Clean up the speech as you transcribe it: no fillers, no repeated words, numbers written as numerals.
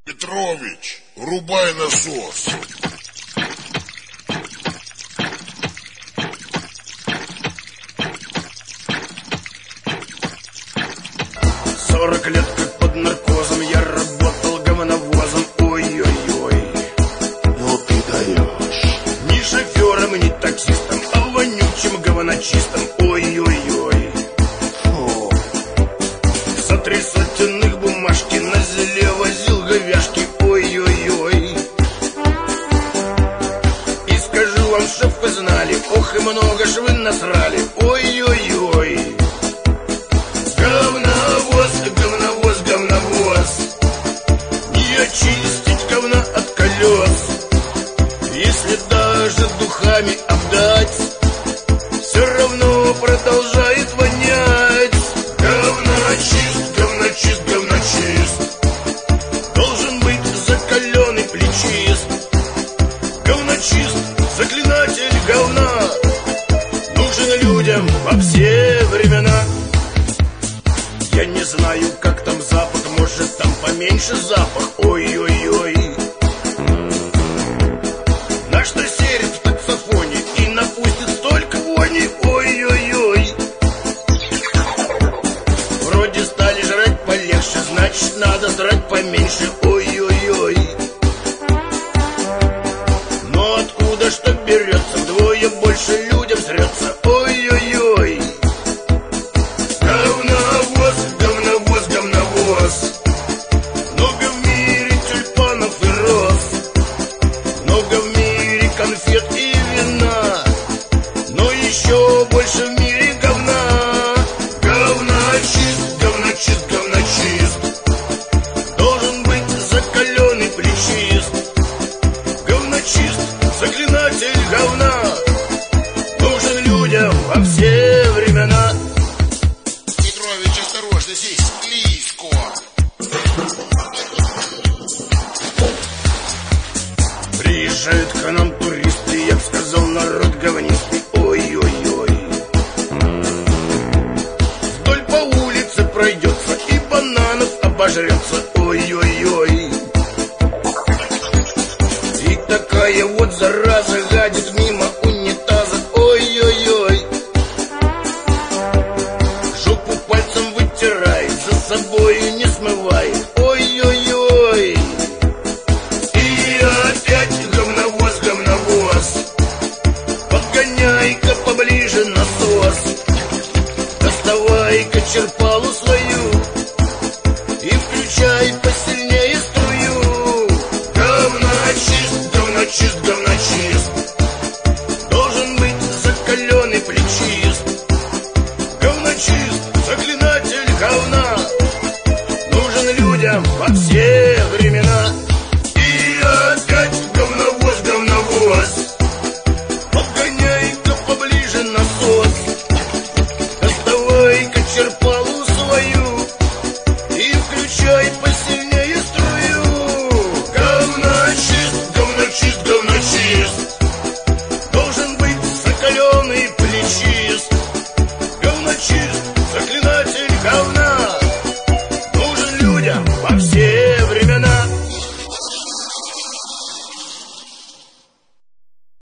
Петрович, врубай насос. «40 лет как под наркозом я работал говновозом, ой-ой-ой». Ну ты даешь. Не шофером, не таксистом, а вонючим говночистом, ой-ой-ой. Фу. За 3 сотенных бумажки на зеле возил говяжки, ой-ой-ой. И скажу вам, чтоб вы знали, ох и много ж вы насрали, ой-ой-ой. Говновоз, говновоз, говновоз, не очистить говна от колес. Если даже духами обдать, все равно продолжает вонять. Говночист, говночист, говночист, должен быть закаленный плечист. Говночист, заклинатель говна, нужен людям во все времена. Я не знаю, как там запах, может там поменьше запах, ой-ой-ой. На что серит в таксофоне и напустит столько вони, ой-ой-ой. Вроде стали жрать полегче, значит надо жрать поменьше, ой-ой-ой. Но откуда что берется, вдвое больше людям срется, ой-ой-ой. Говновоз, говновоз, говновоз, много в мире тюльпанов и роз, много в мире конфет и вина, но еще больше в мире говна. Говночист, говночист, говночист, должен быть закаленный плечист. Говночист, заклинатель говна, нужен людям во все времена. Петрович, осторожно, здесь слизко. Приезжают к нам туристы, я б сказал, народ говнистый, ой-ой-ой. Вдоль по улице пройдется и бананов обожрется, ой-ой-ой. И такая вот зараза гадит мимо унитаза, ой-ой-ой. Жопу пальцем вытирает, за собой не смывает, ой-ой-ой. И опять говновоз, говновоз, подгоняй-ка поближе насос. Доставай-ка черпалу свою и включай посильнее струю. Говночист, говночист, говночист, должен быть закаленный плечист. Говночист, заклинатель говна, нужен людям во все времена. И опять говновоз, говновоз, подгоняй-ка поближе насос. Доставай-ка черпалу свою и включай посильнее струю. Говночист, говночист, говночист, должен быть закаленный плечист. Говночист,